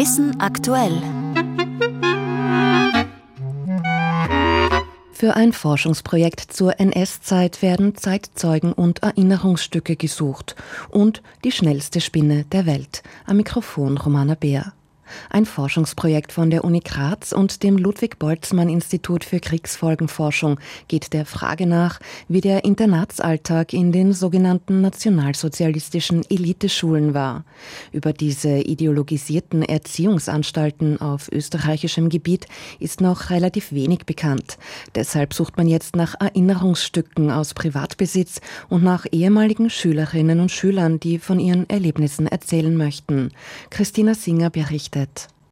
Wissen aktuell. Für ein Forschungsprojekt zur NS-Zeit werden Zeitzeugen und Erinnerungsstücke gesucht und die schnellste Spinne der Welt. Am Mikrofon Romana Beer. Ein Forschungsprojekt von der Uni Graz und dem Ludwig-Boltzmann-Institut für Kriegsfolgenforschung geht der Frage nach, wie der Internatsalltag in den sogenannten nationalsozialistischen Eliteschulen war. Über diese ideologisierten Erziehungsanstalten auf österreichischem Gebiet ist noch relativ wenig bekannt. Deshalb sucht man jetzt nach Erinnerungsstücken aus Privatbesitz und nach ehemaligen Schülerinnen und Schülern, die von ihren Erlebnissen erzählen möchten. Christina Singer berichtet.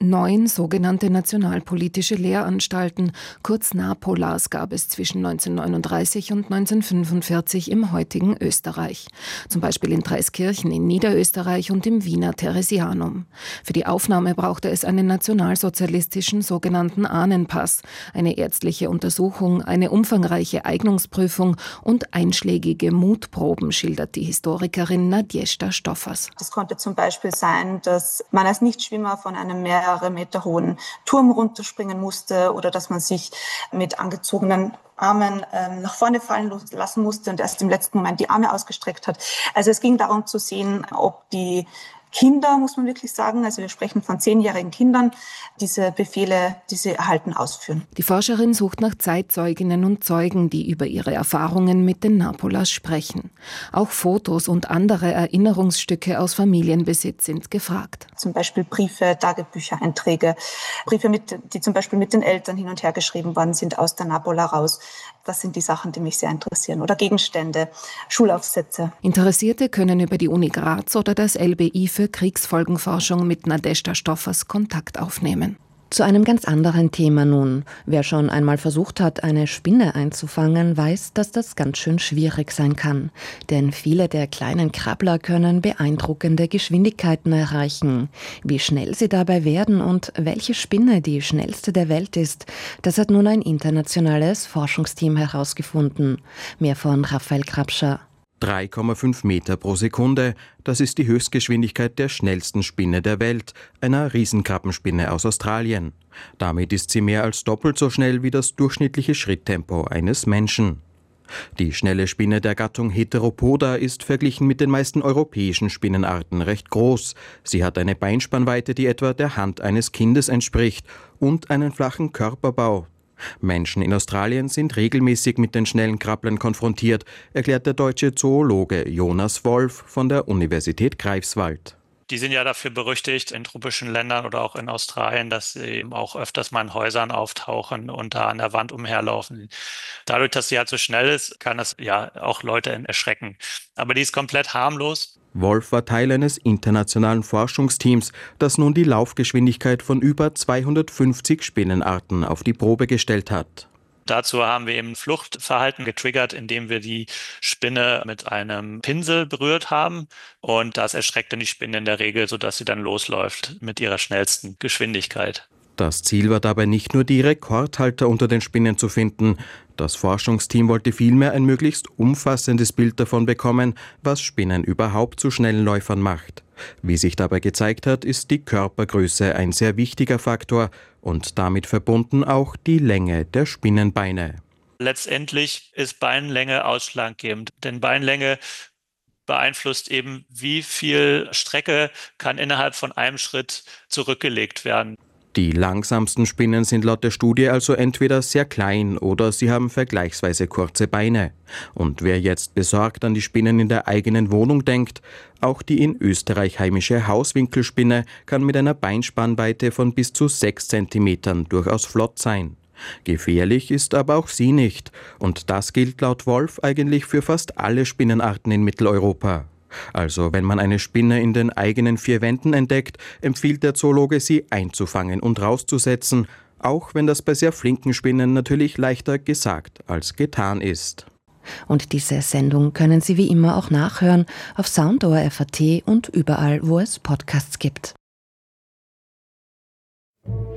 9 sogenannte nationalpolitische Lehranstalten, kurz NAPOLAs, gab es zwischen 1939 und 1945 im heutigen Österreich. Zum Beispiel in Dreiskirchen in Niederösterreich und im Wiener Theresianum. Für die Aufnahme brauchte es einen nationalsozialistischen sogenannten Ahnenpass, eine ärztliche Untersuchung, eine umfangreiche Eignungsprüfung und einschlägige Mutproben, schildert die Historikerin Nadjezhda Stoffers. Das konnte zum Beispiel sein, dass man als Nichtschwimmer von einem mehrere Meter hohen Turm runterspringen musste oder dass man sich mit angezogenen Armen nach vorne fallen lassen musste und erst im letzten Moment die Arme ausgestreckt hat. Also es ging darum zu sehen, ob die Kinder, muss man wirklich sagen, also wir sprechen von 10-jährigen Kindern, diese Befehle, die sie erhalten, ausführen. Die Forscherin sucht nach Zeitzeuginnen und Zeugen, die über ihre Erfahrungen mit den NAPOLAs sprechen. Auch Fotos und andere Erinnerungsstücke aus Familienbesitz sind gefragt. Zum Beispiel Briefe, Tagebücher, Einträge, Briefe, die zum Beispiel mit den Eltern hin und her geschrieben worden sind aus der NAPOLA raus. Das sind die Sachen, die mich sehr interessieren. Oder Gegenstände, Schulaufsätze. Interessierte können über die Uni Graz oder das LBI für Kriegsfolgenforschung mit Nadjezhda Stoffers Kontakt aufnehmen. Zu einem ganz anderen Thema nun. Wer schon einmal versucht hat, eine Spinne einzufangen, weiß, dass das ganz schön schwierig sein kann. Denn viele der kleinen Krabbler können beeindruckende Geschwindigkeiten erreichen. Wie schnell sie dabei werden und welche Spinne die schnellste der Welt ist, das hat nun ein internationales Forschungsteam herausgefunden. Mehr von Raphael Krapscher. 3,5 Meter pro Sekunde, das ist die Höchstgeschwindigkeit der schnellsten Spinne der Welt, einer Riesenkrabbenspinne aus Australien. Damit ist sie mehr als doppelt so schnell wie das durchschnittliche Schritttempo eines Menschen. Die schnelle Spinne der Gattung Heteropoda ist verglichen mit den meisten europäischen Spinnenarten recht groß. Sie hat eine Beinspannweite, die etwa der Hand eines Kindes entspricht, und einen flachen Körperbau. Menschen in Australien sind regelmäßig mit den schnellen Krabblern konfrontiert, erklärt der deutsche Zoologe Jonas Wolf von der Universität Greifswald. Die sind ja dafür berüchtigt in tropischen Ländern oder auch in Australien, dass sie auch öfters mal in Häusern auftauchen und da an der Wand umherlaufen. Dadurch, dass sie halt so schnell ist, kann das ja auch Leute erschrecken. Aber die ist komplett harmlos. Wolf war Teil eines internationalen Forschungsteams, das nun die Laufgeschwindigkeit von über 250 Spinnenarten auf die Probe gestellt hat. Dazu haben wir eben Fluchtverhalten getriggert, indem wir die Spinne mit einem Pinsel berührt haben. Und das erschreckt dann die Spinne in der Regel, sodass sie dann losläuft mit ihrer schnellsten Geschwindigkeit. Das Ziel war dabei nicht nur, die Rekordhalter unter den Spinnen zu finden. Das Forschungsteam wollte vielmehr ein möglichst umfassendes Bild davon bekommen, was Spinnen überhaupt zu schnellen Läufern macht. Wie sich dabei gezeigt hat, ist die Körpergröße ein sehr wichtiger Faktor und damit verbunden auch die Länge der Spinnenbeine. Letztendlich ist Beinlänge ausschlaggebend, denn Beinlänge beeinflusst eben, wie viel Strecke kann innerhalb von einem Schritt zurückgelegt werden. Die langsamsten Spinnen sind laut der Studie also entweder sehr klein oder sie haben vergleichsweise kurze Beine. Und wer jetzt besorgt an die Spinnen in der eigenen Wohnung denkt, auch die in Österreich heimische Hauswinkelspinne kann mit einer Beinspannweite von bis zu 6 cm durchaus flott sein. Gefährlich ist aber auch sie nicht. Und das gilt laut Wolf eigentlich für fast alle Spinnenarten in Mitteleuropa. Also wenn man eine Spinne in den eigenen 4 Wänden entdeckt, empfiehlt der Zoologe, sie einzufangen und rauszusetzen, auch wenn das bei sehr flinken Spinnen natürlich leichter gesagt als getan ist. Und diese Sendung können Sie wie immer auch nachhören auf Soundor.at und überall, wo es Podcasts gibt.